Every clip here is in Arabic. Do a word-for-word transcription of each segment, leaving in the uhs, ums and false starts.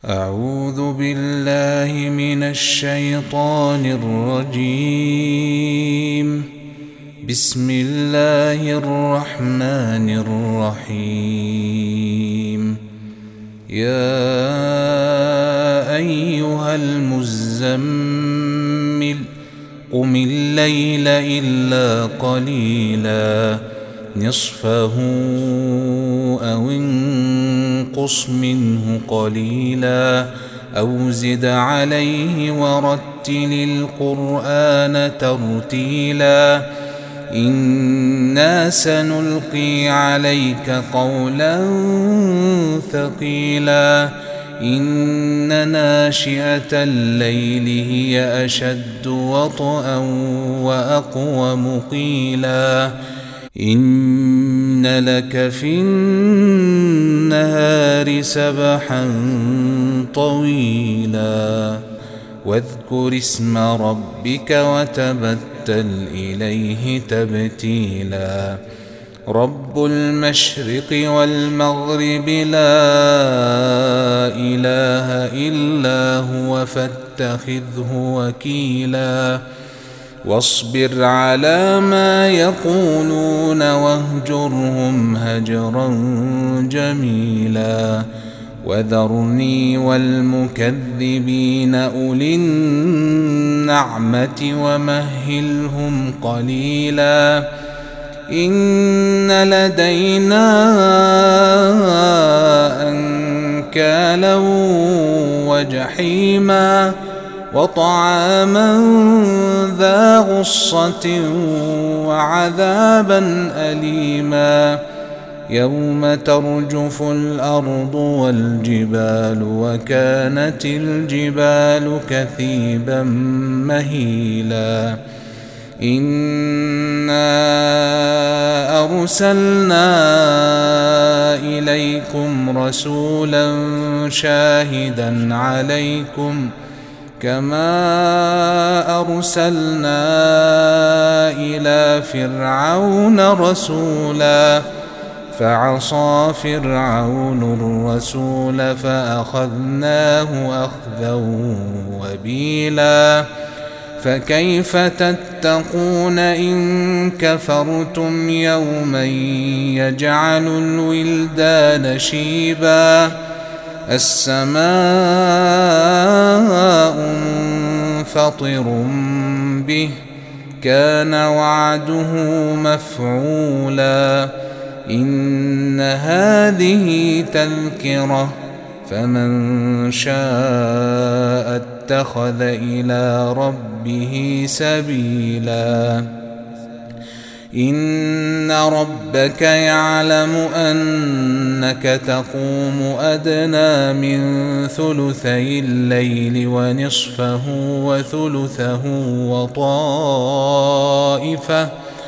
أعوذ بالله من الشيطان الرجيم. بسم الله الرحمن الرحيم. يا أيها المزمل قم الليل إلا قليلا نصفه أو انقص منه قليلا أو زد عليه ورتل القرآن ترتيلا إنا سنلقي عليك قولا ثقيلا إن ناشئة الليل هي أشد وطئا وأقوم قيلا إن لك في النهار سبحا طويلا واذكر اسم ربك وتبتل إليه تبتيلا رب المشرق والمغرب لا إله إلا هو فاتخذه وكيلا واصبر على ما يقولون واهجرهم هجرا جميلا وذرني والمكذبين أولي النعمة ومهلهم قليلا إن لدينا أنكالا وجحيما وطعاما ذا غصة وعذابا أليما يوم ترجف الأرض والجبال وكانت الجبال كثيبا مهيلا إنا أرسلنا إليكم رسولا شاهدا عليكم كما أرسلنا إلى فرعون رسولا فعصى فرعون الرسول فأخذناه أخذا وبيلا فكيف تتقون إن كفرتم يوما يجعل الولدان شيبا السماء منفطر به كان وعده مفعولا إن هذه تذكرة فمن شاء اتخذ إلى ربه سبيلا إن ربك يعلم أنك تقوم أدنى من ثلثي الليل ونصفه وثلثه وطائفة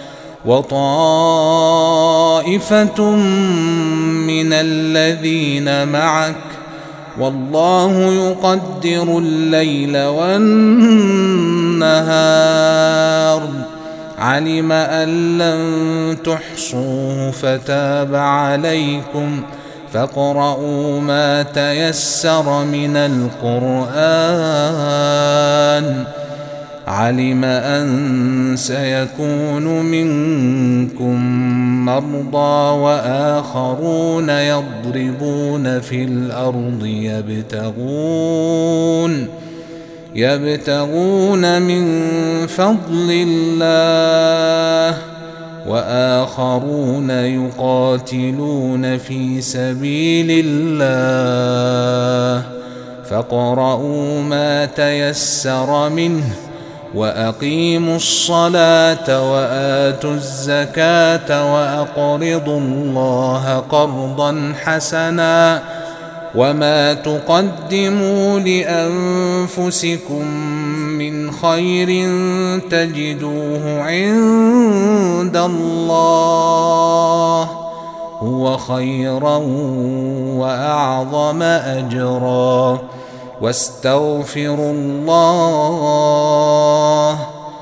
وطائفة من الذين معك والله يقدر الليل والنهار علم أن لن تحصوه فتاب عليكم فاقرؤوا ما تيسر من القرآن علم أن سيكون منكم مرضى وآخرون يضربون في الأرض يبتغون يبتغون من فضل الله وآخرون يقاتلون في سبيل الله فاقرؤوا ما تيسر منه وأقيموا الصلاة وآتوا الزكاة وأقرضوا الله قرضا حسنا وما تقدموا لأنفسكم من خير تجدوه عند الله هو خيرا وأعظم أجرا واستغفروا الله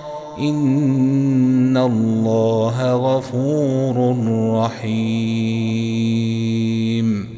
إن الله غفور رحيم.